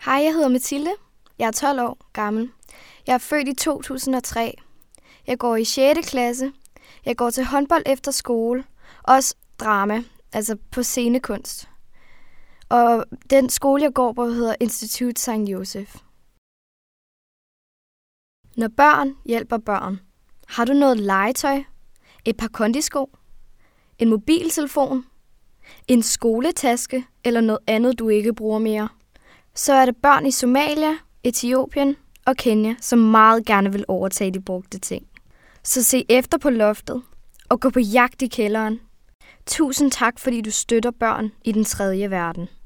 Hej, jeg hedder Mathilde. Jeg er 12 år gammel. Jeg er født i 2003. Jeg går i 6. klasse. Jeg går til håndbold efter skole. Også drama, altså på scenekunst. Og den skole, jeg går på, hedder Institut Sankt Josef. Når børn hjælper børn, har du noget legetøj? Et par kondisko? En mobiltelefon? En skoletaske eller noget andet, du ikke bruger mere? Så er det børn i Somalia, Etiopien og Kenya, som meget gerne vil overtage de brugte ting. Så se efter på loftet og gå på jagt i kælderen. Tusind tak, fordi du støtter børn i den 3. verden.